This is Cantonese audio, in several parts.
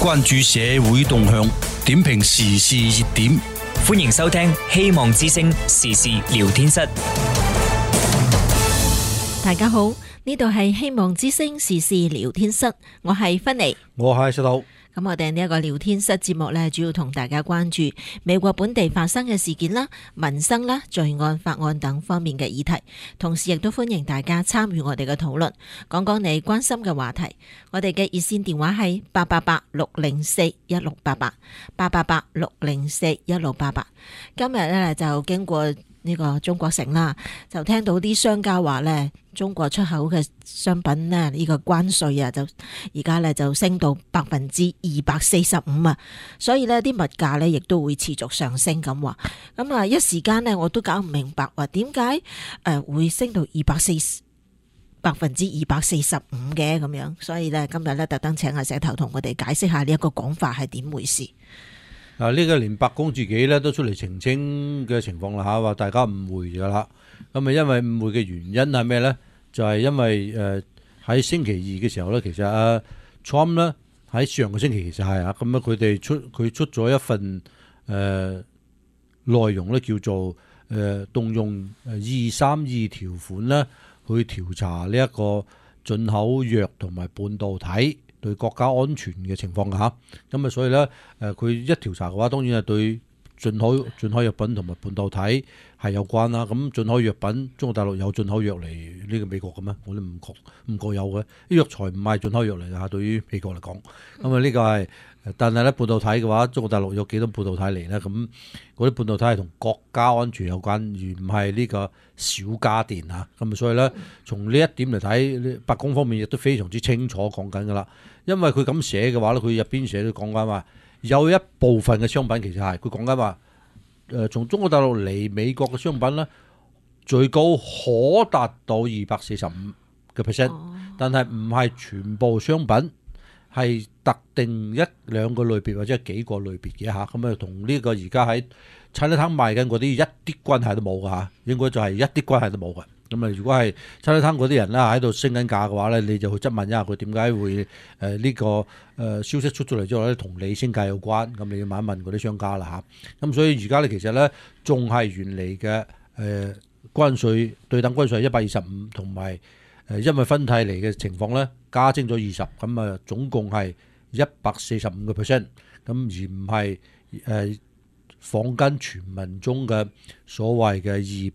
關注社會動向，點評時事熱點。 歡迎收聽希望之聲時事聊天室。 大家好，呢度係希望之聲時事聊天室，我係芬妮， 我係石頭。 咁我哋呢一個聊天室節目呢，主要同大家關注美國本地發生嘅事件啦、民生啦、罪案、法案等方面嘅議題，同時亦都歡迎大家參與我哋嘅討論，講講你關心嘅話題。我哋嘅熱線電話係888-604-1688，888-604-1688。今日呢，就經過呢個中國城啦，就聽到啲商家話呢，中國出口嘅商品呢，呢個關稅啊，就而家呢就升到245%啊，所以呢啲物價呢亦都會持續上升咁話。咁啊一時間呢我都搞唔明白話點解會升到245%嘅咁樣，所以呢今日呢特登請阿石頭同我哋解釋下呢一個講法係點回事。 呢個連白宮自己咧都出嚟澄清嘅情況啦嚇，話大家誤會咗啦。咁啊，因為誤會嘅原因係咩咧？就係因為喺星期二嘅時候咧，其實阿 Trump 咧喺上個星期其實係啊，咁啊佢出咗一份內容咧，叫做動用232條款咧去調查呢一個進口藥同埋半導體對國家安全嘅情況㗎嚇，咁啊所以咧佢一調查嘅話，當然係對進口藥品同埋半導體係有關啦。咁進口藥品，中國大陸有進口藥嚟呢個美國嘅咩？我都唔覺有嘅。啲藥材唔係進口藥嚟㗎，對於美國嚟講。咁啊呢個係，但係咧半導體嘅話，中國大陸有幾多半導體嚟咧？咁嗰啲半導體係同國家安全有關，而唔係呢個小家電嚇。咁啊所以咧，從呢一點嚟睇，白宮方面亦都非常之清楚講緊㗎啦。因為佢咁寫嘅話咧，佢入邊寫都講緊話，有一部分嘅商品其實係佢講緊話，從中國大陸嚟美國嘅商品咧，最高可達到245%，但係唔係全部商品，係特定一兩個類別或者係幾個類別嘅嚇。咁啊，同呢個而家喺餐廳賣緊嗰啲一啲關係都冇㗎嚇，應該就係一啲關係都冇嘅。咁啊，如果係餐廳嗰啲人啦喺度升緊價嘅話咧，你就去質問一下佢點解會呢個消息出咗嚟之後咧，同你升價有關。咁你要問一問嗰啲商家啦嚇。咁所以而家咧其實咧仲係原嚟嘅關稅對等關稅係125，同埋因為分替嚟嘅情況咧加徵咗20，咁啊總共係145%。咁而唔係坊間傳聞中嘅所謂嘅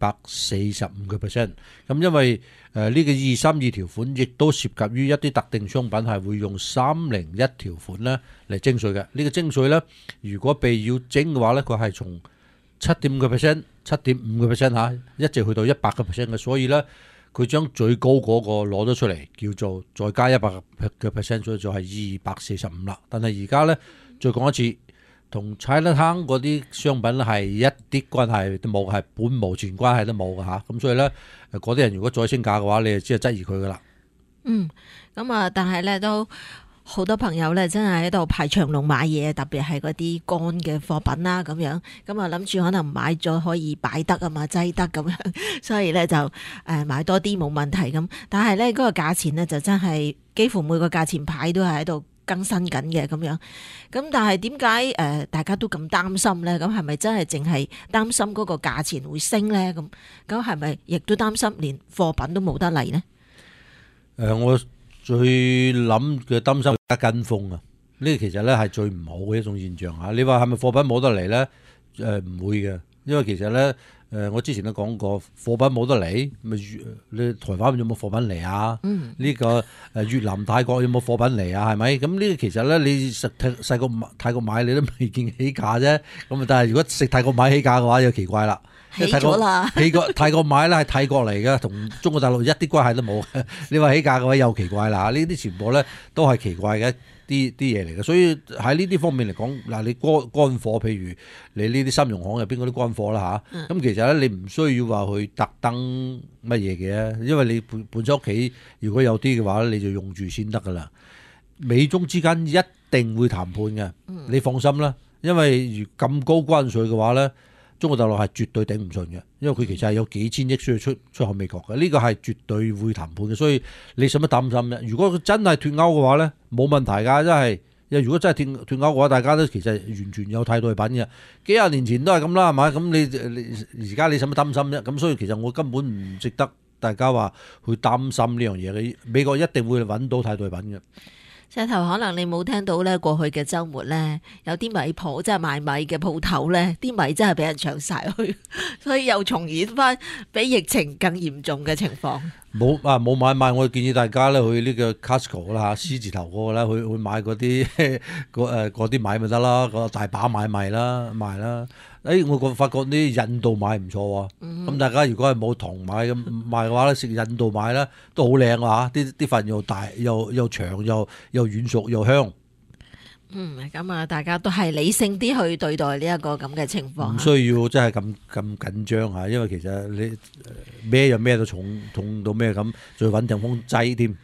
245%。咁因為呢個232條款亦都涉及於一啲特定商品係會用301條款咧嚟徵稅嘅。呢個徵稅咧，如果被要徵嘅話咧，佢係從7.5%、7.5% 嚇，一直去到100%嘅。所以咧，佢將最高嗰個攞咗出嚟，叫做再加100%，所以就係245啦。但係而家咧，再講一次。同 Chinatown 嗰啲商品係一啲關係都冇，係本無前關係都冇嘅嚇。咁所以咧，嗰啲人如果再升價嘅話，你就只係質疑佢噶啦。 咁啊，但係咧都好多朋友咧真係喺度排長龍買嘢，特別係嗰啲乾嘅貨品啦咁樣。咁啊諗住可能買咗可以擺得啊嘛，擠得咁樣，所以咧就買多啲冇問題咁。但係咧嗰個價錢咧就真係幾乎每個價錢牌都係喺度更新緊嘅咁樣，咁但係點解大家都咁擔心呢？咁係咪真係淨係擔心嗰個價錢會升呢？咁係咪亦都擔心連貨品都冇得嚟呢？ 我最諗嘅擔心係跟風啊！呢其實咧係最唔好嘅一種現象嚇。你話係咪貨品冇得嚟呢？唔會嘅，因為其實呢。我之前都講過，貨品冇得嚟，咪你台灣有冇貨品嚟啊？呢個越南、泰國有冇貨品嚟啊？係咪？咁呢個其實咧，你食泰國買你都未見起價啫。咁啊，但係如果食泰國買起價嘅話，就奇怪啦。 起咗啦！ 泰國買咧係泰國嚟嘅，同中國大陸一啲關係都冇。你話起價嘅話又奇怪啦。呢啲全部咧都係奇怪嘅啲嘢嚟嘅。所以喺呢啲方面嚟講，嗱你乾貨，譬如你呢啲金融行入邊嗰啲乾貨啦嚇，咁其實咧你唔需要話去特登乜嘢嘅，因為你本身屋企如果有啲嘅話，你就用住先得噶啦。美中之間一定會談判嘅，你放心啦。因為如咁高關稅嘅話咧。中國大陸係絕對頂唔順嘅，因為佢其實係有幾千億需要出口美國嘅，呢個係絕對會談判嘅，所以你使乜擔心咧？如果佢真係脫歐嘅話咧，冇問題㗎， 因為如果真係脫鈎嘅話，大家都其實完全有替代品嘅。幾廿年前都係咁啦，係咪？咁你而家你使乜擔心啫？咁所以其實我根本唔值得大家話去擔心呢樣嘢。美國一定會揾到替代品嘅。 石頭，可能你冇聽到咧，過去嘅週末咧，有啲米鋪即係賣米嘅鋪頭咧，啲米真係俾人搶晒去，所以又重演翻比疫情更嚴重嘅情況。 冇買賣，我建議大家咧去呢個 Costco 啦嚇，C 字頭嗰個啦，去買嗰啲嗰啲米咪得啦，嗰大把買賣啦。我發覺啲印度米唔錯喎，咁大家如果係冇糖米咁賣嘅話咧，食印度米咧都好靚啊嚇，啲份又大又長又軟熟又香。 咁啊，大家都係理性啲去對待呢一個咁嘅情況。 唔需要真係咁緊張嚇，因為其實你咩就咩都重到咩咁，最穩定風劑添。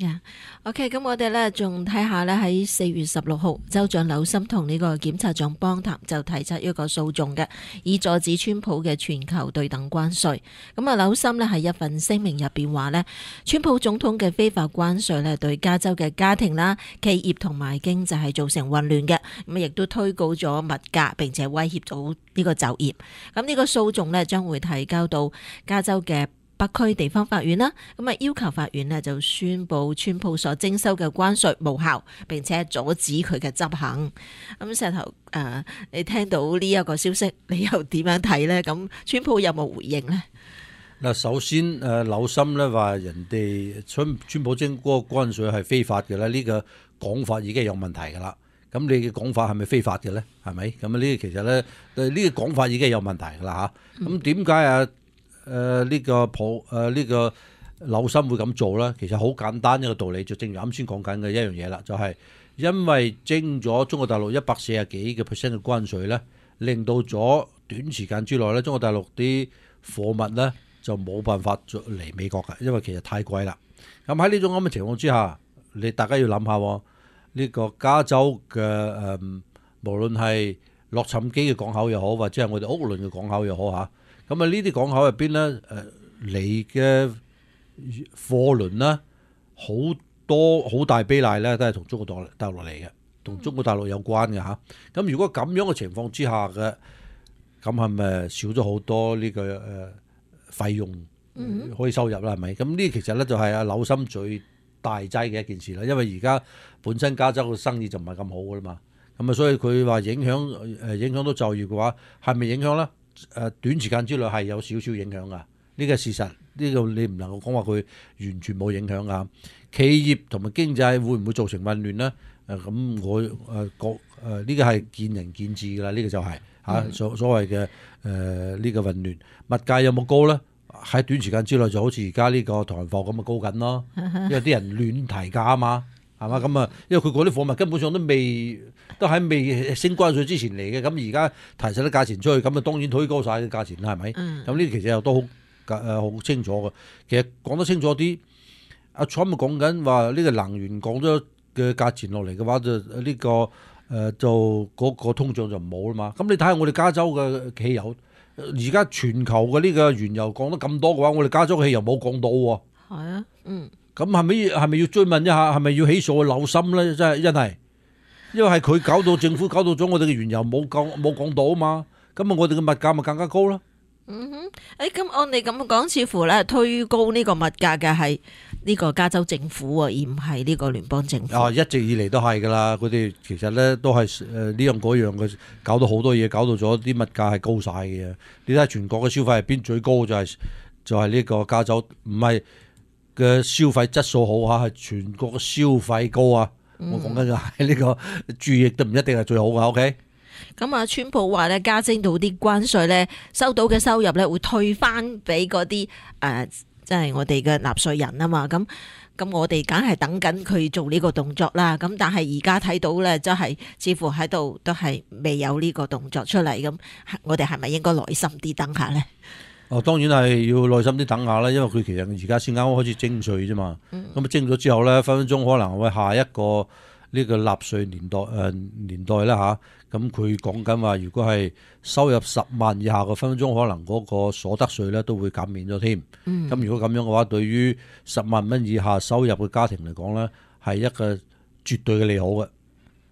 OK， 咁我哋咧仲睇下咧喺4月16號，州長紐森同呢個檢察長邦談就提出一個訴訟嘅，以阻止川普嘅全球對等關稅。咁啊，紐森咧喺一份聲明入邊話咧，川普總統嘅非法關稅咧對加州嘅家庭啦、企業同埋經濟係造成混亂嘅，咁亦都推高咗物價，並且威脅到呢個就業。咁呢個訴訟咧將會提交到加州嘅北區地方法院啦，咁啊要求法院呢就宣布川普所徵收嘅關稅無效，並且阻止佢嘅執行。咁石頭你聽到呢一個消息，你又點樣睇呢？咁川普有冇回應呢？ 嗱，首先紐森咧話人哋川普徵嗰個關稅係非法嘅咧，呢個講法已經有問題㗎啦。咁你嘅講法係咪非法嘅咧？係咪？咁呢其實咧呢個講法已經有問題㗎啦嚇。咁點解呢個紐森會咁做咧？其實好簡單一個道理，就正如啱先講緊嘅一樣嘢啦，就係因為徵咗中國大陸140幾個%嘅關稅咧，令到咗短時間之內咧，中國大陸啲貨物咧就冇辦法嚟美國㗎，因為其實太貴啦。咁喺呢種咁嘅情況之下，大家要諗下呢個加州嘅無論係洛杉磯嘅港口又好，或者係我哋屋崙嘅港口又好嚇。咁啊！呢啲港口入邊咧，嚟嘅貨輪咧，好大比例咧，都係同中國大陸嚟嘅，同中國大陸有關嘅嚇。咁如果咁樣嘅情況之下嘅，咁係咪少咗好多呢個費用可以收入啦？係咪？咁呢其實咧就係阿紐森最大劑嘅一件事啦。因為而家本身加州嘅生意就唔係咁好噶啦嘛。咁啊，所以佢話影響到就業嘅話，係咪影響咧？短時間之內係有少少影響噶，呢個事實，呢個你唔能夠講話佢完全冇影響噶。企業同埋經濟會唔會造成混亂呢？咁我呢個係見仁見智噶啦，呢個就係所謂嘅呢個混亂。物價有冇高呢？喺短時間之內就好似而家呢個台灣貨咁啊高緊咯，因為啲人亂提價啊嘛。係嘛？咁啊，因為佢嗰啲貨物根本上都喺未升關稅之前嚟嘅，咁而家提晒啲價錢出去，咁啊當然推高晒啲價錢啦，係咪？咁呢其實又都好清楚嘅。其實講得清楚啲，阿 Trump 講緊話呢個能源降咗嘅價錢落嚟嘅話，就呢個就嗰個通脹就冇啦嘛。咁你睇下我哋加州嘅汽油，而家全球嘅呢個原油降得咁多嘅話，我哋加州嘅汽油冇降到喎。係啊，咁係咪要追問一下，係咪要起訴紐森咧？真係，因為係佢搞到政府搞到咗我哋嘅原油冇降到啊嘛，咁啊我哋嘅物價咪更加高啦。 咁按你咁講，似乎咧推高呢個物價嘅係呢個加州政府而唔係呢個聯邦政府。 一直以嚟都係噶啦，佢哋其實咧都係呢樣嗰樣嘅，搞到好多嘢，搞到咗啲物價係高晒嘅。你睇下全國嘅消費入邊最高就係呢個加州，唔係嘅消費質素好嚇，係全國嘅消費高啊！我講緊嘅係呢個注意都唔一定係最好嘅。OK。 咁啊，川普話咧加徵到啲關稅咧，收到嘅收入咧會退翻俾嗰啲即係我哋嘅納稅人啊嘛。咁我哋梗係等緊佢做呢個動作啦。咁但係而家睇到咧，真係似乎喺度都係未有呢個動作出嚟。咁我哋係咪應該耐心啲等下咧？ 當然係要耐心啲等下啦，因為佢其實而家先啱啱開始徵稅啫嘛。咁徵咗之後咧，分分鐘可能會下一個呢個納稅年代啦嚇。咁佢講緊話，如果係收入10萬以下嘅，分分鐘可能嗰個所得稅咧都會減免咗添。咁如果咁樣嘅話，對於10萬蚊以下收入嘅家庭嚟講咧，係一個絕對嘅利好嘅。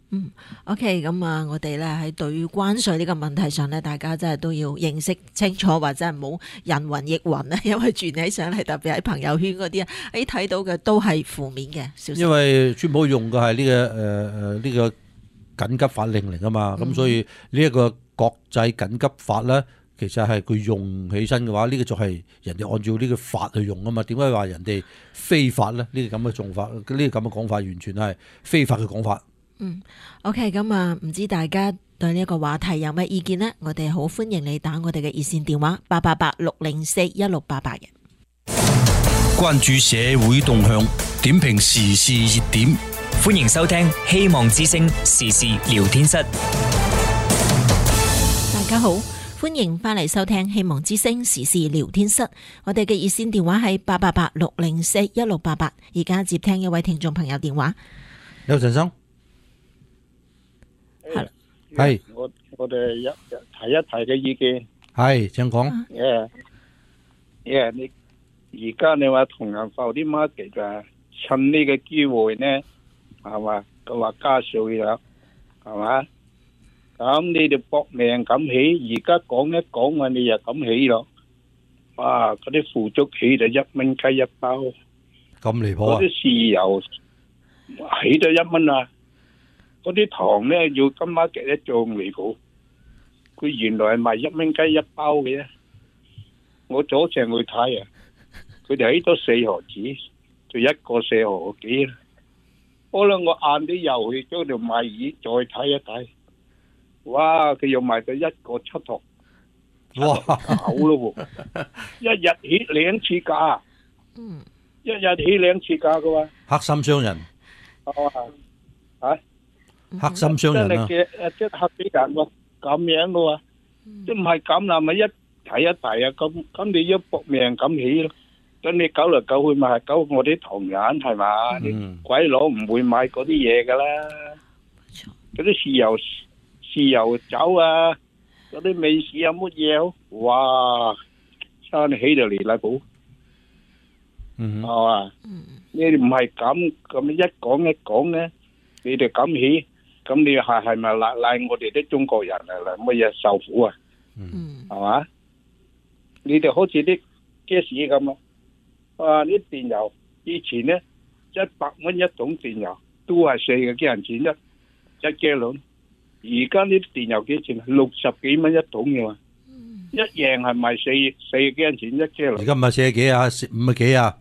OK， 咁啊，我哋咧喺對於關稅呢個問題上咧，大家真係都要認識清楚，或者係唔好人云亦云啊。因為傳起上嚟，特別喺朋友圈嗰啲啊，睇到嘅都係負面嘅消息。 因為川普用嘅係呢個緊急法令嚟噶嘛，咁所以呢一個國際緊急法咧，其實係佢用起身嘅話，呢個就係人哋按照呢個法去用啊嘛。點解話人哋非法咧？呢個咁嘅做法，呢個咁嘅講法，完全係非法嘅講法。 OK， 咁啊，唔知大家對呢一個話題有咩意見呢？我哋好歡迎你打我哋嘅熱線電話888-604-1688嘅。 關注社會動向，點評時事熱點。 歡迎收聽希望之聲時事聊天室。 大家好，歡迎翻嚟收聽希望之聲時事聊天室。我哋嘅熱線電話係888-604-1688。而家接聽一位聽眾朋友電話。 有陳生。係， 我哋提一提嘅意見。 係，請講。 你而家你話同人浮啲 market 㗎，趁呢個機會呢，係嘛？佢話加稅啦，係嘛？咁你哋搏命咁起，而家講一講啊，你又咁起咯。哇！嗰啲腐竹起就1蚊雞一包， 咁離譜啊！ 嗰啲豉油起咗1蚊啊！嗰啲糖咧要今晚嘅一仲離譜，佢原來係賣1蚊雞一包嘅啫。我早上去睇啊，佢哋起咗4毫子，就一個4毫幾啦。可能我晏啲又去嗰度買魚，再睇一睇，哇！佢又賣到1個7毫， 哇！ 好咯喎，一日起2次價，一日起2次價嘅喎。 黑心商人，黑心商人啊！ 即係黑死人喎，咁樣嘅喎，即唔係咁啦，咪一提一提啊，咁你一搏命咁起咯，咁你搞嚟搞去咪係搞我啲同人係嘛？你鬼佬唔會買嗰啲嘢噶啦，嗰啲豉油酒啊，嗰啲美式有乜嘢？哇，真起就離啦譜，係嘛？你哋唔係咁一講咧，你哋咁起。咁你係咪賴我哋啲中國人啊？乜嘢受苦啊？係嘛？你哋好似啲 gas 咁咯，啲電油以前咧100蚊一桶電油都係4個幾銀錢一加侖，而家呢啲電油幾錢？60幾蚊一桶嘅嘛，一樣係賣4幾銀錢一加侖。 而家唔係4幾啊，5幾啊？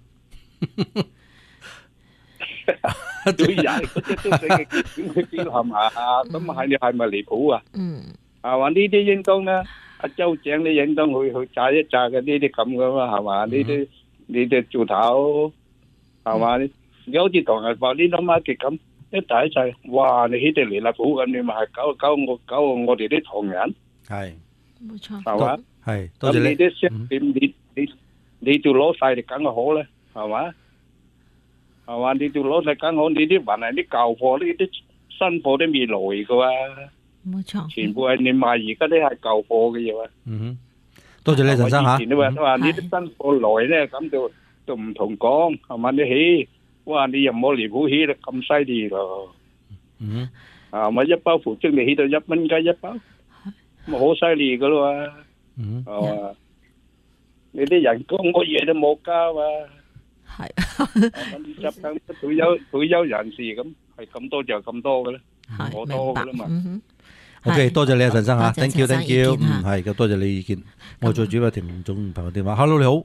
對人嗰啲都死嘅幾係嘛？咁係咪離譜啊？係嘛？呢啲應當咧，阿州長你應當去炸一炸嘅呢啲咁噶嘛？係嘛？你哋做頭係嘛？你好似唐人話呢啲 market 咁一大一細，哇！你起地離啦譜咁，你咪係搞我哋啲唐人係冇錯係嘛？ 係多謝你啲商店你就攞晒就梗係好咧，係嘛？係嘛？你就攞晒梗好，你啲還係啲舊貨，呢啲新貨都未來噶喎。 冇錯， 全部係你賣，而家啲係舊貨嘅嘢。 多謝你陳生嚇。 以前你話呢啲新貨來咧，咁就唔同講，係嘛？你起，哇！你又冇離譜起得咁犀利咯。係嘛？一包腐竹你起到1蚊雞一包，咁好犀利噶咯喎。係嘛？你啲人工乜嘢都冇加啊。 係， 執緊退休人士咁係咁多就咁多嘅咧，我多嘅啦嘛。 OK， 多謝你啊，陳生嚇 ，thank you，係咁，多謝你意見。我再轉個聽眾朋友電話 ，Hello 你好。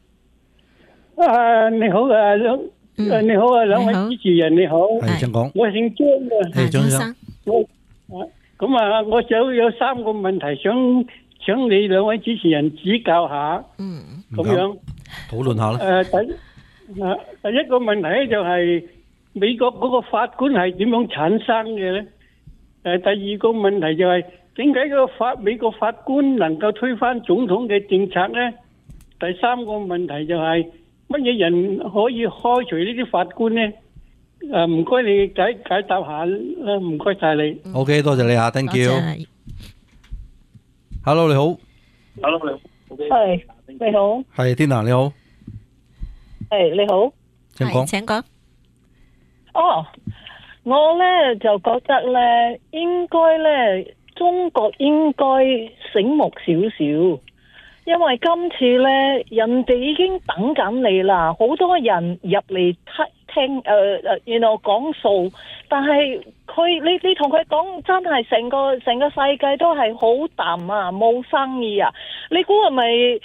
你好啊，你好啊，兩位主持人你好。 係，請講。 我姓張啊。 係張生。 咁啊，我就有3個問題想你兩位主持人指教下。咁樣討論下啦。 第一個問題咧就係美國嗰個法官係點樣產生嘅咧？第二個問題就係點解個美國法官能夠推翻總統嘅政策咧？第三個問題就係乜嘢人可以開除呢啲法官咧？唔該你解答下啦，唔該晒你。 OK， 多謝你嚇 ，thank you。Hello 你好。 Hello 你好。 係你好。 係天娜你好。 係你好。 請講。 請講。 哦， 我咧就覺得咧，應該咧中國應該醒目少少，因為今次咧人哋已經等緊你啦，好多人入嚟聽講數，但係你同佢講真係成個世界都係好淡啊，冇生意啊，你估係咪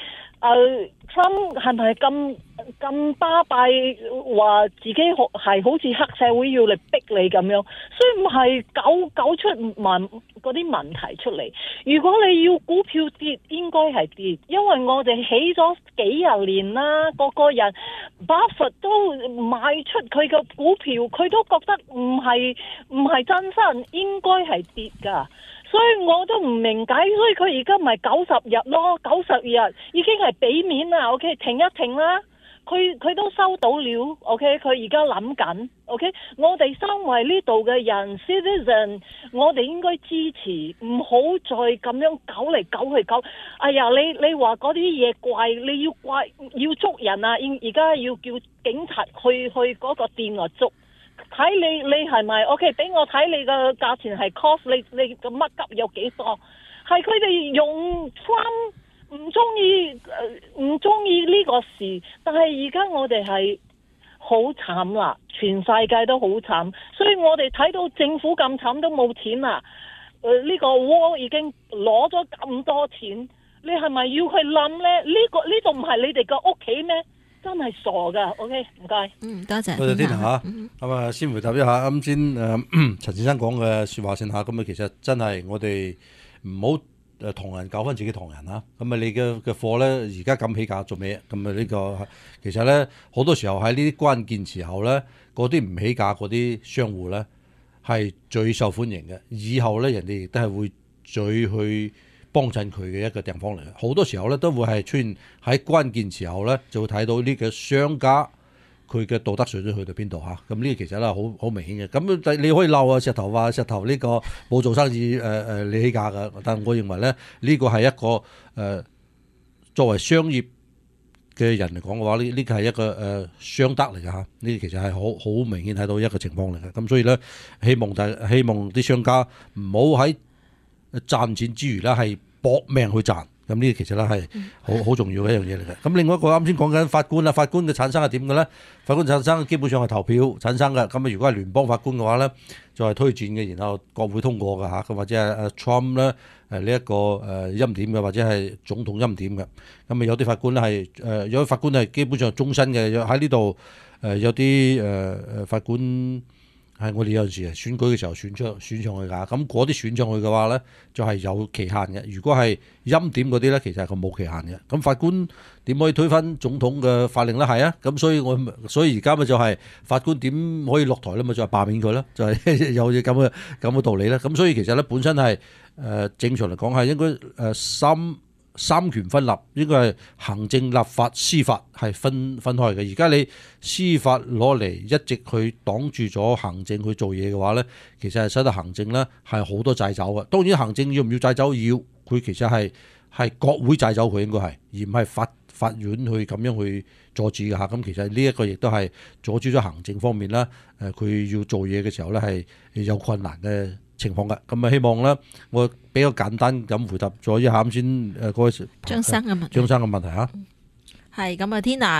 Trump 係咪咁巴閉話自己係好似黑社會要嚟逼你咁樣？所以唔係搞出嗰啲問題出嚟。如果你要股票跌，應該係跌，因為我哋起咗幾十年啦，個人巴菲特都賣出佢嘅股票，佢都覺得唔係真身，應該係跌㗎。所以我都唔明解，所以佢而家咪90日咯，90日已經係俾面啦 ，OK， 停一停啦，佢都收到了 ，OK， 佢而家諗緊 ，OK， 我哋身為呢度嘅人 citizen， 我哋應該支持，唔好再咁樣搞嚟搞去搞。哎呀，你話嗰啲嘢怪，你要捉人啊，而家要叫警察去嗰個店度捉。睇你係咪 OK？ 俾我睇你個價錢係 cost， 你個乜急有幾多？係佢哋用 Trump 唔中意呢個事，但係而家我哋係好慘啦，全世界都好慘，所以我哋睇到政府咁慘都冇錢啦。呢個 war 已經攞咗咁多錢，你係咪要去諗呢？呢度唔係你哋個屋企咩？真係傻噶 ，OK， 唔該。 多謝。 多謝天吓，咁啊，先回答一下啱先陳先生講嘅説話先嚇。咁啊，其實真係我哋唔好同人搞翻自己同人啦。咁啊，你嘅貨咧而家咁起價做咩？咁啊，呢個其實咧好多時候喺呢啲關鍵時候咧，嗰啲唔起價嗰啲商戶咧係最受歡迎嘅。以後咧人哋亦都係會最去幫襯佢嘅一個地方嚟嘅，好多時候咧都會係出現喺關鍵時候咧，就會睇到呢個商家佢嘅道德水準去到邊度嚇。咁呢個其實咧好明顯嘅。咁你可以鬧啊石頭呢個冇做生意你起價㗎，但係我認為咧呢個係一個作為商業嘅人嚟講嘅話，呢個係一個商德嚟㗎嚇。呢個其實係好明顯睇到一個情況嚟嘅。咁所以咧希望啲商家唔好喺賺錢之餘咧，係搏命去賺，咁呢個其實咧係好重要嘅一樣嘢嚟嘅。咁另外一個啱先講緊法官啦，法官嘅產生係點嘅咧？法官產生基本上係投票產生嘅。咁啊，如果係聯邦法官嘅話咧，就係推薦嘅，然後國會通過嘅嚇。咁或者係Trump 咧呢一個欽點嘅，或者係總統欽點嘅。咁啊有啲法官咧係有啲法官係基本上係終身嘅。喺呢度有啲法官。係我哋有陣時選舉嘅時候選上去㗎，咁嗰啲選上去嘅話咧，就係有期限嘅。如果係欽點嗰啲咧，其實係佢冇期限嘅。咁法官點可以推翻總統嘅法令咧？係啊，咁所以而家咪就係法官點可以落台咧？咪就係罷免佢啦，就係有嘢咁嘅道理咧。咁所以其實咧本身係正常嚟講係應該三權分立，應該係行政、立法、司法係分開嘅。而家你司法攞嚟一直去擋住咗行政去做嘢嘅話咧，其實係使得行政咧係好多掣肘嘅。當然行政要唔要掣肘？要，佢其實係國會掣肘佢應該係，而唔係法院去咁樣去阻止嘅嚇。咁其實呢一個亦都係阻止咗行政方面啦。佢要做嘢嘅時候咧係有困難嘅情況嘅。咁啊希望咧我比較簡單咁回答咗一下啱先嗰位張生嘅問題嚇。 係咁啊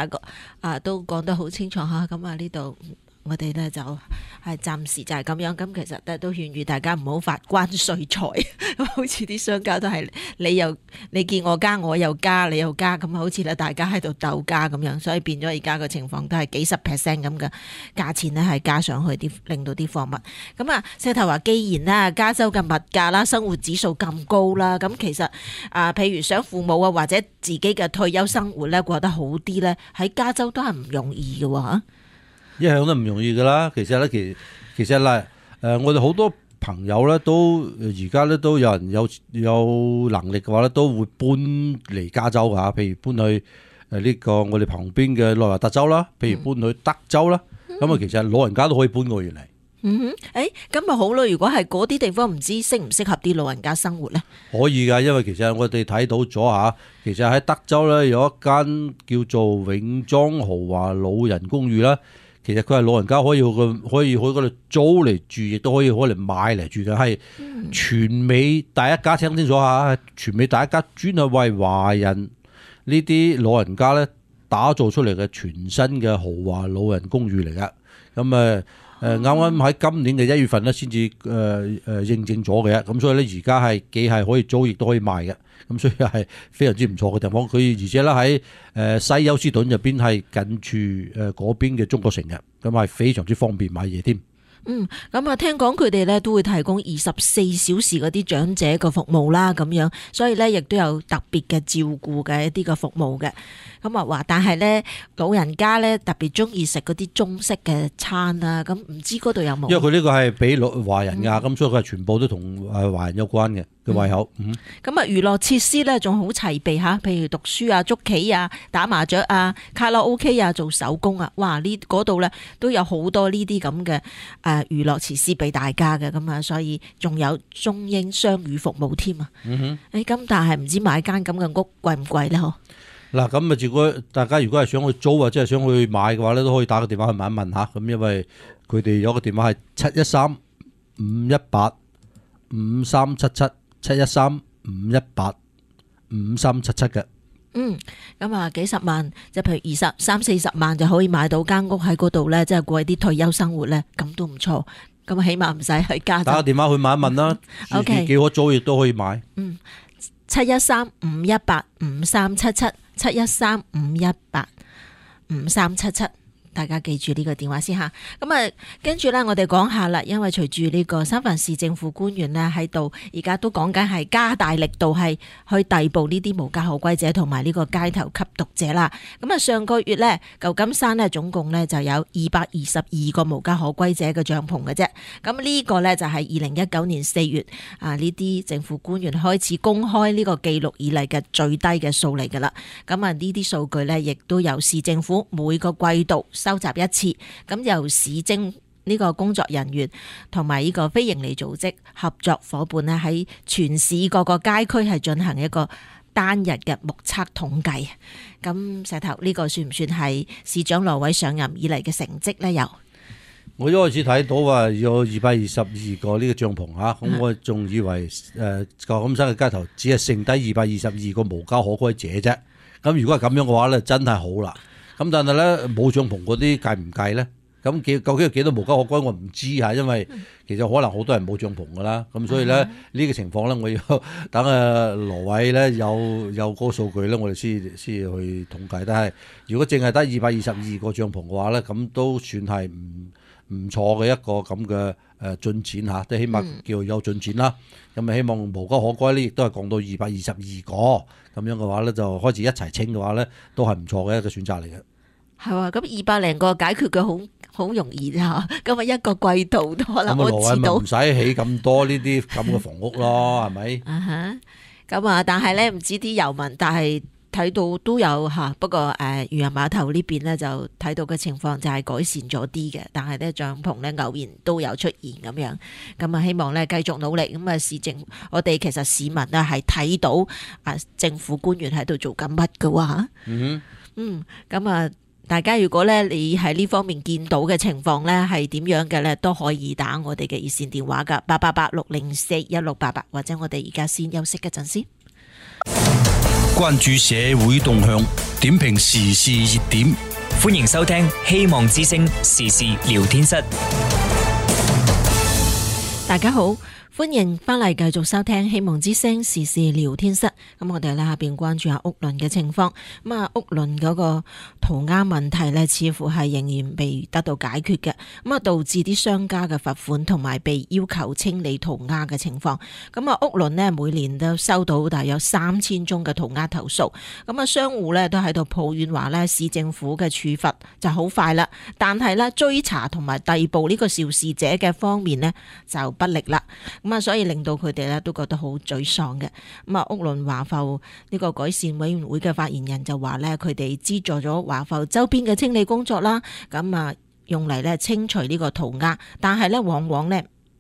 ，Tina都講得好清楚嚇。咁啊呢度我哋咧就係暫時就係咁樣。咁其實都勸喻大家唔好發關稅財，好似啲商家都係你見我加我又加你又加，咁好似咧大家喺度鬥加咁樣，所以變咗而家個情況都係幾十 %咁嘅價錢咧係加上去令到啲貨物。咁啊，石頭話既然啦加州嘅物價啦、生活指數咁高啦，咁其實譬如想父母啊或者自己嘅退休生活咧過得好啲咧，喺加州都係唔容易嘅喎。 一向都唔容易噶啦，其實咧，我哋好多朋友咧都而家咧都有人有能力嘅話咧，都會搬嚟加州噶，譬如搬去呢個我哋旁邊嘅內華達州啦，譬如搬去德州啦，咁啊其實老人家都可以搬過嚟。 咁咪好咯。如果係嗰啲地方唔知適唔適合啲老人家生活咧？ 可以噶，因為其實我哋睇到咗嚇，其實喺德州咧有一間叫做永莊豪華老人公寓啦。 其實佢係老人家可以去嗰度租嚟住，亦都可以嚟買嚟住嘅，係全美第一家，聽清楚下，全美第一家專係為華人呢啲老人家咧打造出嚟嘅全新嘅豪華老人公寓嚟㗎。咁啱啱喺今年嘅1月份咧先至認證咗嘅，咁所以咧而家係既係可以租，亦都可以賣嘅，咁所以係非常之唔錯嘅地方。佢而且咧喺西休斯頓入邊係近住嗰邊嘅中國城嘅，咁係非常之方便買嘢添。 咁啊，聽講佢哋咧都會提供24小時嗰啲長者嘅服務啦，咁樣，所以咧亦都有特別嘅照顧嘅一啲嘅服務嘅。咁啊話，但係咧老人家咧特別中意食嗰啲中式嘅餐啊，咁唔知嗰度有冇？ 因為佢呢個係俾華人㗎，咁所以佢係全部都同華人有關嘅胃口。 咁啊，娛樂設施咧仲好齊備嚇，譬如讀書啊、捉棋啊、打麻雀啊、卡拉 OK 啊、做手工啊，哇！嗰度咧都有好多呢啲咁嘅娛樂設施俾大家嘅，咁啊，所以仲有中英雙語服務添啊。咁但係唔知買間咁嘅屋貴唔貴咧？嗬？ 嗱，咁啊，如果大家係想去租或者係想去買嘅話咧，都可以打個電話去問一問下。咁因為佢哋有個電話係713-518-5377 713-518-5377嘅。 咁啊，幾十萬，即係譬如30-40萬就可以買到間屋喺嗰度咧，即係過啲退休生活咧，咁都唔錯。咁啊，起碼唔使去加。 打個電話去問一問啦。 OK， 幾可租亦都可以買。 713-518-5377 713-518-5377，大家記住呢個電話先吓。咁啊，跟住咧，我哋講下啦。因為隨住呢個三藩市政府官員呢喺度，而家都講緊係加大力度係去逮捕呢啲無家可歸者同埋呢個街頭吸毒者啦。咁啊，上個月呢，舊金山呢總共呢就有222個無家可歸者嘅帳篷嘅啫。咁呢個呢，就係2019年4月呢啲政府官員開始公開呢個記錄以嚟嘅最低嘅數嚟噶啦。咁啊，呢啲數據呢，亦都由市政府每個季度收集一次，咁由市政呢個工作人員同埋呢個非營利組織合作夥伴呢，喺全市各個街區係進行一個單日嘅目測統計。咁石頭，呢個算唔算係市長羅偉上任以嚟嘅成績呢？又我一開始睇到話有222個呢個帳篷嚇，咁我仲以為舊金山嘅街頭只係剩低222個無家可歸者啫。咁如果係咁樣嘅話咧，真係好啦。咁但係咧冇帳篷嗰啲計唔計咧？咁究竟有幾多無家可歸我唔知嚇，因為其實可能好多人冇帳篷噶啦。咁所以咧呢個情況咧，我要等羅偉咧有嗰個數據咧，我哋先去統計。但係如果淨係得222個帳篷嘅話咧，咁都算係唔錯嘅一個咁嘅進展嚇，即係起碼叫有進展啦。咁啊希望無家可歸咧，亦都係降到222個咁樣嘅話咧，就開始一齊清嘅話咧，都係唔錯嘅一個選擇嚟嘅。 係啊，咁200零個解決嘅好容易啫。咁啊一個季度都可能我知道， 唔使起咁多呢啲咁嘅房屋咯，係咪？ 咁啊，但係咧唔知啲遊民，但係睇到都有嚇。不過漁人碼頭呢邊咧就睇到嘅情況就係改善咗啲嘅，但係咧帳篷咧偶然都有出現咁樣。咁啊希望咧繼續努力。咁啊我哋其實市民咧係睇到政府官員喺度做緊乜嘅話。咁啊。大家如果咧你喺呢方面見到嘅情況咧係點樣嘅咧，都可以打我哋嘅熱線電話噶888-604-1688，或者我哋而家先休息一陣先。 關注社會動向，點評時事熱點， 歡迎收聽希望之聲時事聊天室。 大家好。歡迎翻嚟繼續收聽希望之聲時事聊天室。咁我哋咧下邊關注下屋倫嘅情況。咁啊，屋倫嗰個塗鴉問題咧，似乎係仍然未得到解決嘅。咁啊，導致啲商家嘅罰款同埋被要求清理塗鴉嘅情況。咁啊，屋倫呢每年都收到大約3000宗嘅塗鴉投訴。咁啊，商戶咧都喺度抱怨話咧，市政府嘅處罰就好快啦，但係咧追查同埋逮捕呢個肇事者嘅方面呢，就不力啦。咁啊，所以令到佢哋咧都覺得好沮喪嘅。咁啊，屋倫華埠呢個改善委員會嘅發言人就話咧，佢哋資助咗華埠周邊嘅清理工作啦，咁啊用嚟咧清除呢個塗鴉，但係咧往往咧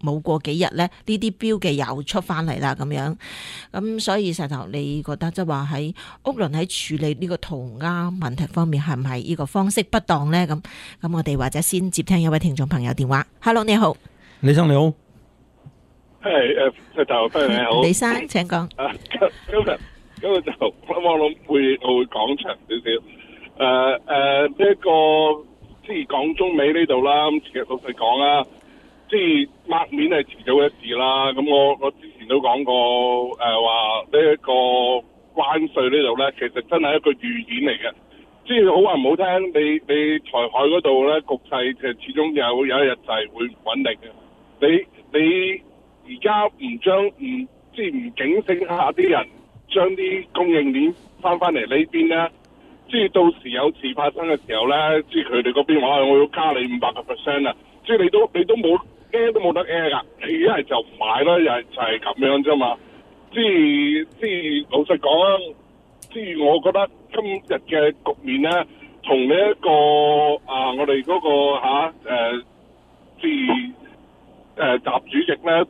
冇過幾日咧，呢啲標記又出翻嚟啦咁樣。咁所以石頭，你覺得即係話喺屋倫喺處理呢個塗鴉問題方面係唔係呢個方式不當咧？咁我哋或者先接聽一位聽眾朋友電話。Hello， 你好， 李生你好。 係石頭，你好， 李生請講。 今日就我諗我會講長少少。呢一個即係講中美呢度啦。咁其實老實講啦，即係抹面係遲早嘅事啦。咁我之前都講過話呢一個關稅呢度咧，其實真係一個預演嚟嘅。即係好話唔好聽，你台海嗰度咧局勢其實始終有一日就係會唔穩定嘅。你而家即係唔警醒下啲人，將啲供應鏈翻嚟呢邊咧，即係到時有事發生嘅時候咧，即係佢哋嗰邊話我要加你500%啊！即係你都冇都冇得噶，你一係就唔買啦，又係就係咁樣啫嘛。即係老實講啊，即係我覺得今日嘅局面咧，同呢一個我哋嗰個即係習主席咧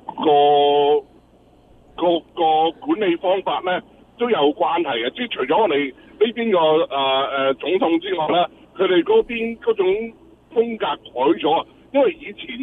個管理方法咧都有關係嘅。即係除咗我哋呢邊個總統之外咧，佢哋嗰邊嗰種風格改咗。因為以前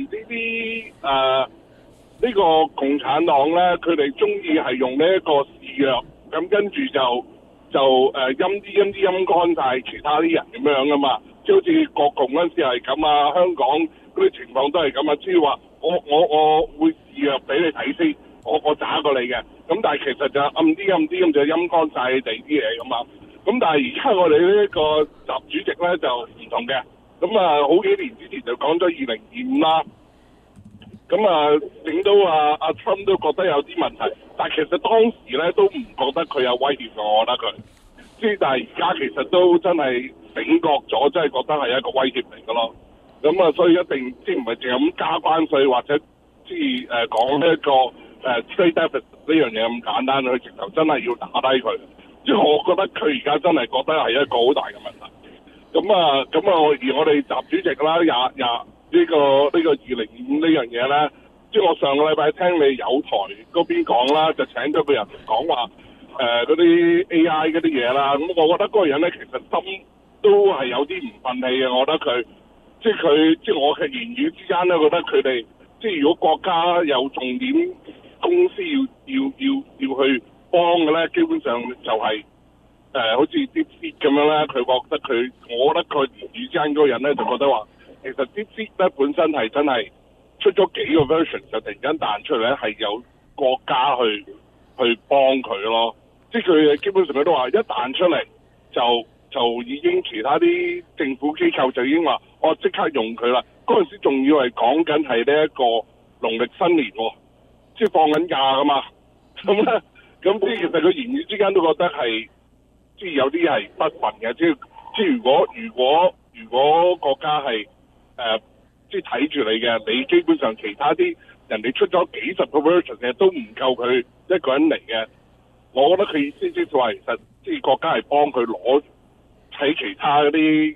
呢個共產黨咧，佢哋中意係用呢一個示弱，咁跟住就陰乾晒其他啲人咁樣噶嘛。即係好似國共嗰陣時係咁啊，香港嗰啲情況都係咁啊。即係話我會示弱俾你睇先，我打過你嘅。咁但係其實就暗啲咁就陰乾晒你哋啲嘢咁啊。咁但係而家我哋呢一個習主席咧就唔同嘅。咁啊，好幾年之前就講咗2025啦。咁啊，整到阿 Trump 都覺得有啲問題，但係其實當時咧都唔覺得佢有威脅嘅，我覺得佢。即係但係而家其實都真係醒覺咗，真係覺得係一個威脅嚟嘅咯。咁啊，所以一定即係唔係淨係咁加關稅或者即係講呢一個trade deficit 呢樣嘢咁簡單，佢直頭真係要打低佢。即係我覺得佢而家真係覺得係一個好大嘅問題。咁啊，而我哋習主席啦，呢個2025呢樣嘢咧，即係我上個禮拜聽你友台嗰邊講啦，就請咗個人講話嗰啲 AI 嗰啲嘢啦。咁我覺得嗰個人咧其實心都係有啲唔忿氣嘅。我覺得佢即係我嘅言語之間咧，覺得佢哋即係如果國家有重點公司要去幫嘅咧，基本上就係好似啲 DeepSeek 咁樣咧，我覺得佢言語之間嗰個人咧就覺得話，其實 DeepSeek 咧本身係真係出咗幾個 version 就突然間彈出嚟咧，係有國家去幫佢咯。即係佢基本上佢都話一彈出嚟就已經其他啲政府機構就已經話我即刻用佢啦。嗰陣時仲要係講緊係呢一個農曆新年喎，即係放緊假噶嘛。咁咧，咁即係其實佢言語之間都覺得係。即係有啲係不忿嘅，即係如果國家係即係睇住你嘅，你基本上其他啲人哋出咗幾十個 version 嘅都唔夠佢一個人嚟嘅。我覺得佢意思即係話，其實即係國家係幫佢攞喺其他嗰啲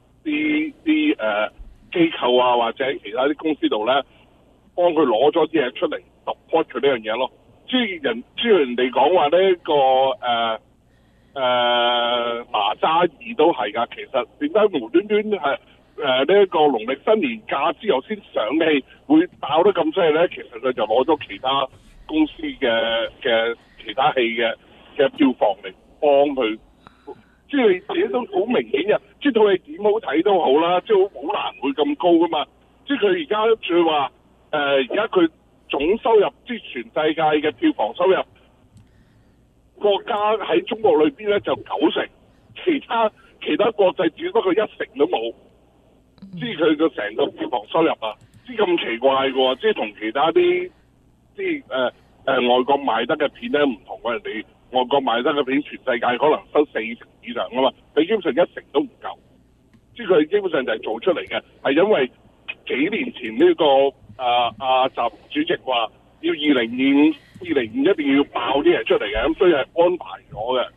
機構啊，或者其他啲公司度咧，幫佢攞咗啲嘢出嚟 support 佢呢樣嘢咯。即係人哋講話呢個哪吒2都係㗎。其實點解無端端係呢一個農曆新年假之後先上戲會爆得咁犀利咧？其實佢就攞咗其他公司嘅其他戲嘅票房嚟幫佢。即係你自己都好明顯嘅，即係套戲點好睇都好啦，即係好難會咁高噶嘛。即係佢而家仲話而家佢總收入即係全世界嘅票房收入，國家喺中國裏邊咧就9成，其他國際只不過1成都冇。即係佢個成個票房收入啊，即係咁奇怪嘅喎，即係同其他啲即係外國賣得嘅片咧唔同嘅。人哋外國賣得嘅片全世界可能收4成以上啊嘛，佢基本上1成都唔夠。即係佢基本上就係做出嚟嘅，係因為幾年前呢個習主席話要2025一定要爆啲嘢出嚟嘅，咁所以係安排咗嘅。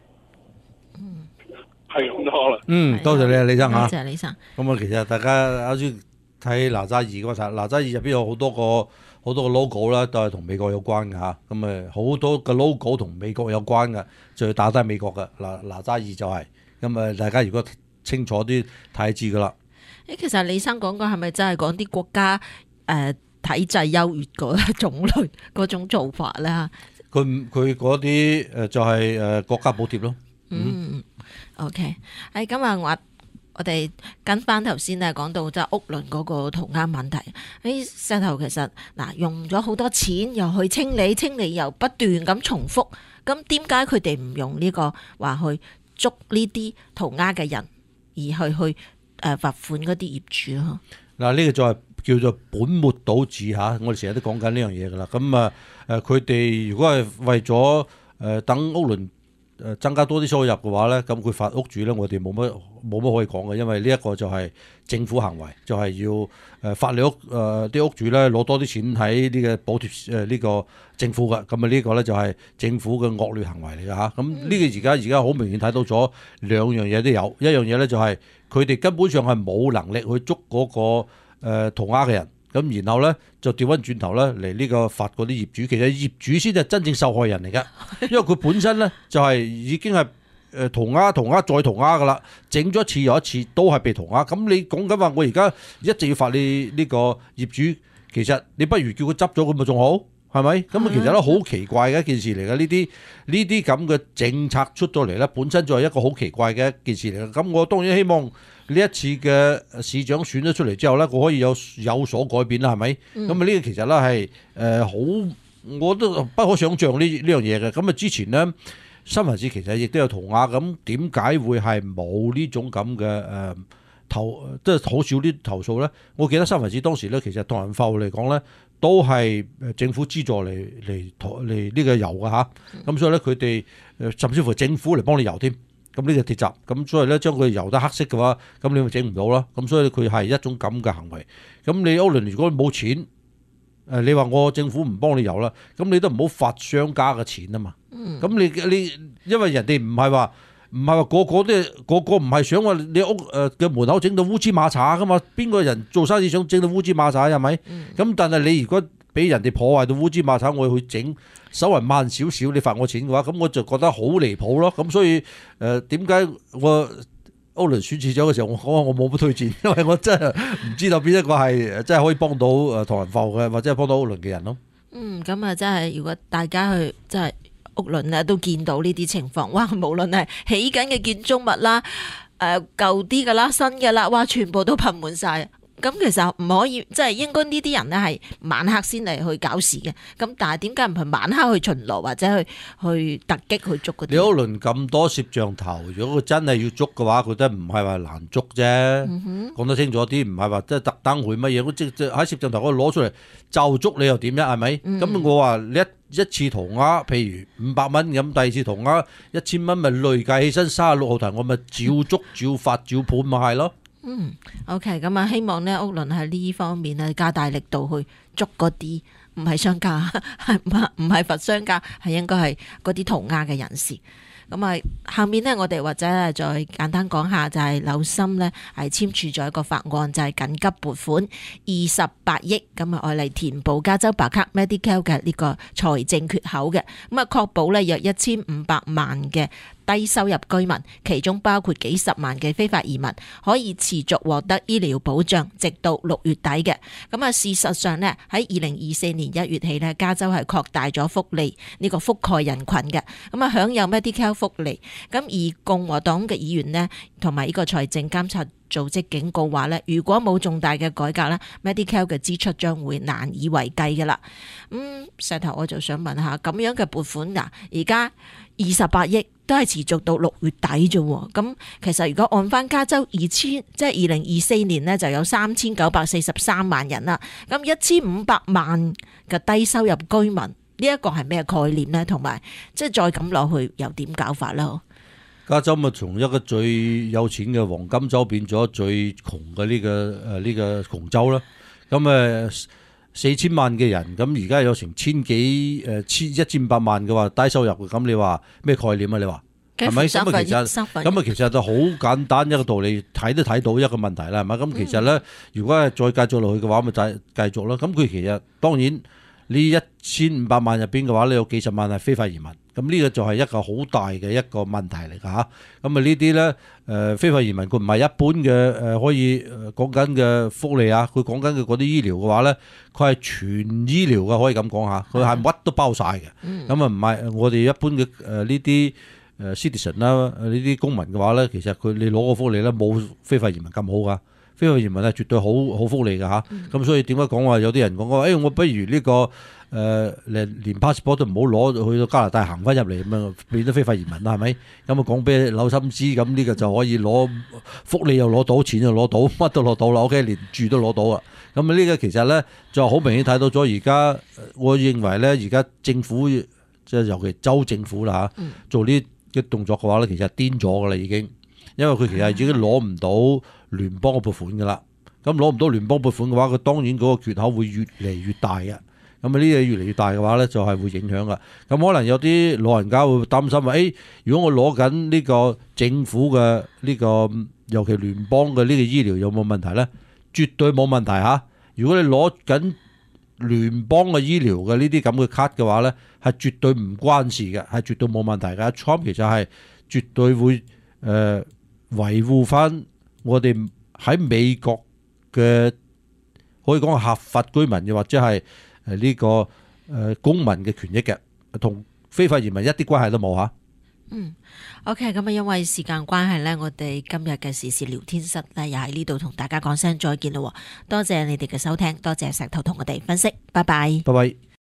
係咁多啦。 多謝你啊，李生嚇。 多謝李生。 咁啊，其實大家啱先睇哪吒2嗰集，哪吒2入邊有好多個好多個 logo 啦，都係同美國有關嘅嚇。咁好多個 logo 同美國有關嘅，就要打低美國嘅哪吒2就係。咁大家如果清楚啲睇知噶啦。 其實李生講過係咪真係講啲國家體制優越嗰種類嗰種做法咧？ 佢嗰啲就係國家補貼咯。 OK， 咁啊我哋跟翻頭先咧講到即係屋崙嗰個塗鴉問題。石頭其實嗱用咗好多錢又去清理又不斷咁重複，咁點解佢哋唔用呢個話去捉呢啲塗鴉嘅人，而去罰款嗰啲業主啊？ 嗱，呢個就係叫做本末倒置嚇。我哋成日都講緊呢樣嘢噶啦。咁佢哋如果係為咗等屋崙增加多啲收入嘅話咧，咁佢罰屋主咧，我哋冇乜可以講嘅，因為呢一個就係政府行為，就係要罰你啲屋主咧攞多啲錢喺呢個補貼呢個政府嘅。咁呢個咧就係政府嘅惡劣行為嚟嘅嚇。咁呢個而家好明顯睇到咗兩樣嘢都有，一樣嘢咧就係佢哋根本上係冇能力去捉嗰個塗鴉嘅人。咁然後咧就調翻轉頭咧嚟呢個罰嗰啲業主，其實業主先係真正受害人嚟嘅，因為佢本身咧就係已經係塗鴉再塗鴉噶啦，整咗一次又一次都係被塗鴉。咁你講緊話我而家一直要罰你呢個業主，其實你不如叫佢執咗佢咪仲好，係咪？咁其實都好奇怪嘅一件事嚟嘅。呢啲咁嘅政策出咗嚟咧，本身就係一個好奇怪嘅一件事嚟嘅。咁我當然希望呢一次嘅市長選咗出嚟之後咧，佢可以有所改變啦，係咪？咁呢個其實咧係好，我都不可想像呢樣嘢嘅。咁之前咧新聞市其實亦都有塗鴉，咁點解會係冇呢種咁嘅即係好少啲投訴咧？我記得新聞市當時咧，其實同仁埠嚟講咧，都係政府資助嚟呢個油嘅嚇。咁所以咧佢哋甚至乎政府嚟幫你油添。咁呢個鐵閘，咁所以咧將佢油得黑色嘅話，咁你咪整唔到啦。咁所以佢係一種咁嘅行為。咁你屋崙如果冇錢，你話我政府唔幫你油啦，咁你都唔好罰商家嘅錢啊嘛。咁你因為人哋唔係話個個唔係想話你屋嘅門口整到烏茲馬查噶嘛？邊個人做生意想整到烏茲馬查係咪？咁但係你如果俾人哋破壞到烏茲馬查，我要去整稍為慢少少，你罰我錢嘅話，咁我就覺得好離譜咯。咁所以點解我屋崙選市長嘅時候，我講我冇乜推薦，因為我真係唔知道邊一個係真係可以幫到同仁埠嘅，或者係幫到屋崙嘅人咯。 咁真係如果大家去真係屋崙咧，都見到呢啲情況，哇！無論係起緊嘅建築物啦，舊啲嘅啦，新嘅啦，哇！全部都噴滿晒。咁其實唔可以，即係應該呢啲人咧係晚黑先嚟去搞事嘅。咁但係點解唔係晚黑去巡邏或者去突擊去捉嗰啲？你屋崙咁多攝像頭，如果佢真係要捉嘅話，佢都唔係話難捉啫。講得清楚啲，唔係話即係特登去乜嘢，即喺攝像頭嗰度攞出嚟就捉你又點啫？係咪？咁我話你一次塗鴉，譬如500蚊咁，第二次塗鴉1000蚊，咪累計起身36號題，我咪照捉照罰照判咪係咯。 OK， 咁希望咧屋崙喺呢方面咧加大力度去捉嗰啲唔係商家，唔係罰商家，係應該係嗰啲塗鴉嘅人士。咁下面呢，我哋或者再簡單講下，就係紐森呢係簽署咗一個法案，就係緊急撥款28億，咁愛嚟填補加州白卡 Medi-Cal 嘅呢個財政缺口嘅，確保呢約1500萬嘅低收入居民，其中包括幾十萬嘅非法移民，可以持續獲得醫療保障，直到6月底嘅。事實上呢，喺2024年1月起呢，加州係擴大咗福利呢個覆蓋人群嘅，享有 Medi-Cal 福利。而共和黨嘅議員呢，同埋呢個財政監察組織警告話呢，如果冇重大嘅改革呢， Medi-Cal 嘅支出將會難以為繼嘅啦。石頭我就想問下，咁樣嘅撥款而家28億都係持續到6月底啫。咁其實如果按翻加州即係2024年呢，就有3943萬人啦。咁1500萬嘅低收入居民，呢一個係咩概念呢？同埋即係再咁落去又點搞法啦？ 加州咪從一個最有錢嘅黃金州變咗最窮嘅呢個窮州啦。咁4000萬嘅人，咁而家有成1500萬嘅話低收入嘅，咁你話咩概念啊？你話係咪？咁其實就好簡單一個道理，睇都睇到一個問題啦，係咪？咁其實咧，如果係再繼續落去嘅話，咪就繼續啦。咁佢其實當然呢1500萬入邊嘅話咧，有幾十萬係非法移民。咁呢個就係一個好大嘅一個問題嚟㗎嚇。咁啊呢啲咧非法移民佢唔係一般嘅可以講緊嘅福利啊，佢講緊嘅嗰啲醫療嘅話咧，佢係全醫療嘅，可以咁講下，佢係乜都包晒嘅。咁啊唔係我哋一般嘅呢啲citizen 啦，呢啲公民嘅話咧，其實你攞個福利咧冇非法移民咁好㗎。非法移民係絕對好福利㗎嚇。咁所以點解講話有啲人講話我不如呢個連 passport 都唔好攞去到加拿大行翻入嚟咁樣變咗非法移民啦，係咪？咁啊講俾紐森知，咁呢個就可以攞福利又攞到，錢又攞到，乜都攞到啦。OK， 連住都攞到啊。咁啊呢個其實咧就好明顯睇到咗。而家我認為咧，而家政府即係尤其州政府啦嚇，做呢嘅動作嘅話咧，其實係癲咗㗎啦已經，因為佢其實已經攞唔到聯邦嘅撥款㗎啦。咁攞唔到聯邦撥款嘅話，佢當然嗰個缺口會越嚟越大嘅。咁啊呢嘢越嚟越大嘅話咧，就係會影響噶。咁可能有啲老人家會擔心話：如果我攞緊呢個政府嘅呢個，尤其聯邦嘅呢個醫療有冇問題咧？絕對冇問題嚇。如果你攞緊聯邦嘅醫療嘅呢啲咁嘅卡嘅話咧，係絕對唔關事嘅，係絕對冇問題嘅。Trump 其實係絕對會維護翻我哋喺美國嘅可以講合法居民嘅或者係呢個公民嘅權益嘅，同非法移民一啲關係都冇嚇。 OK， 咁啊，因為時間關係呢，我哋今日嘅時事聊天室呢，又喺呢度同大家講聲再見咯。多謝你哋嘅收聽，多謝石頭同我哋分析，拜拜。 拜拜。